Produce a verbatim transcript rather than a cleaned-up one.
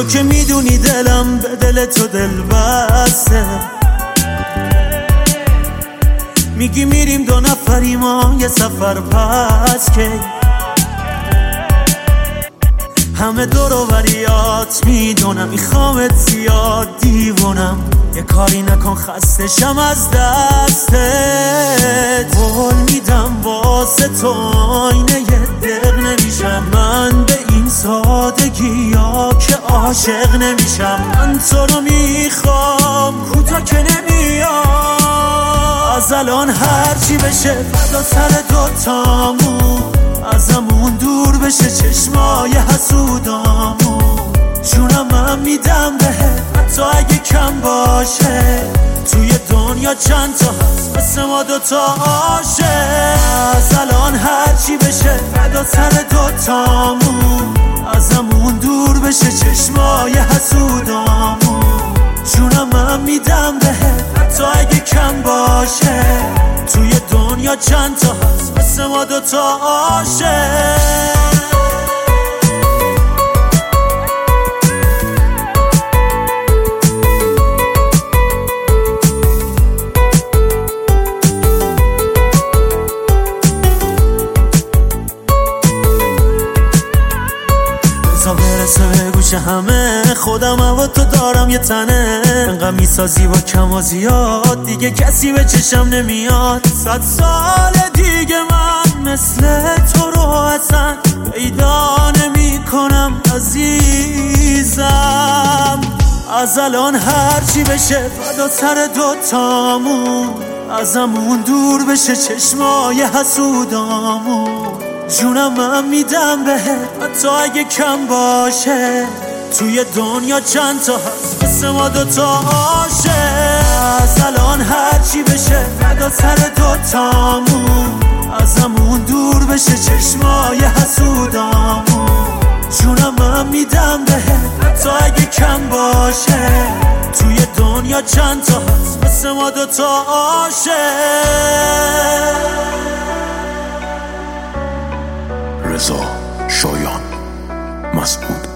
تو که میدونی دلم به دل تو دل بسته، میگی میریم دو نفری ما یه سفر پس که همه دور و بریات میدونم میخوامت زیاد دیوونم، یه کاری نکن خسته شم از دستت. قول میدم واسه تو آینه یه دق نمیشم، من به این سادگی یا که عاشق نمیشم. من تو رو میخوام کوتا که نمیام، از الان هرچی بشه فدا سر دوتامون، ازمون دور بشه چشمای حسودامون. جونم من میدم بهت حتی اگه کم باشه، توی دنیا چند تا هست مثل ما دوتا عاشق. از الان هرچی بشه فدا سر دوتامون، ازمون دور بشه چشمای حسودامون. جونم من میدم بهت حتی اگه کم باشه، توی دنیا چند تا هست مثل ما دوتا عاشق. بزا برسه به گوش همه، خودم هوا تو دارم یه تنه، انقدر میسازی با کم و زیاد دیگه کسی به چشم نمیاد. صد سال دیگه من مثل تو رو اصلا پیدا نمی کنم عزیزم. از الان هرچی بشه فدا سر دوتامون، ازمون دور بشه چشمای حسودامون. جونم من میدم بهت حتی اگه کم باشه، توی دنیا چند تا هست مثل ما دوتا عاشق. از الان هرچی بشه فدا سر دوتامون، ازمون دور بشه چشمای حسودامون. جونم من میدم بهت حتی اگه کم باشه، توی دنیا چند تا هست مثل ما دوتا عاشق. رضا شایان مسعود